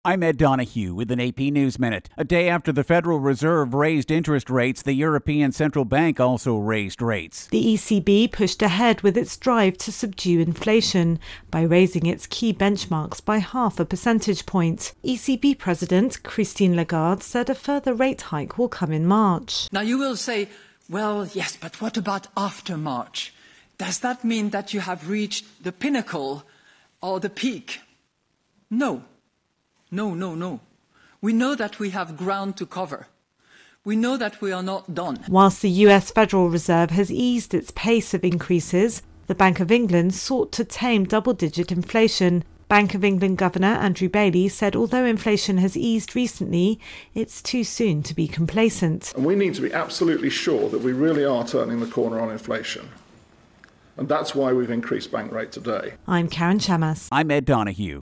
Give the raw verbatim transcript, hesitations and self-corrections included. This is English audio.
I'm Ed Donahue with an A P News Minute. A day after the Federal Reserve raised interest rates, the European Central Bank also raised rates. The E C B pushed ahead with its drive to subdue inflation by raising its key benchmarks by half a percentage point. E C B President Christine Lagarde said a further rate hike will come in March. Now you will say, well, yes, but what about after March? Does that mean that you have reached the pinnacle or the peak? No. No, no, no. We know that we have ground to cover. We know that we are not done. Whilst the U S Federal Reserve has eased its pace of increases, the Bank of England sought to tame double-digit inflation. Bank of England Governor Andrew Bailey said although inflation has eased recently, it's too soon to be complacent. And we need to be absolutely sure that we really are turning the corner on inflation. And that's why we've increased bank rate today. I'm Karen Chamas. I'm Ed Donahue.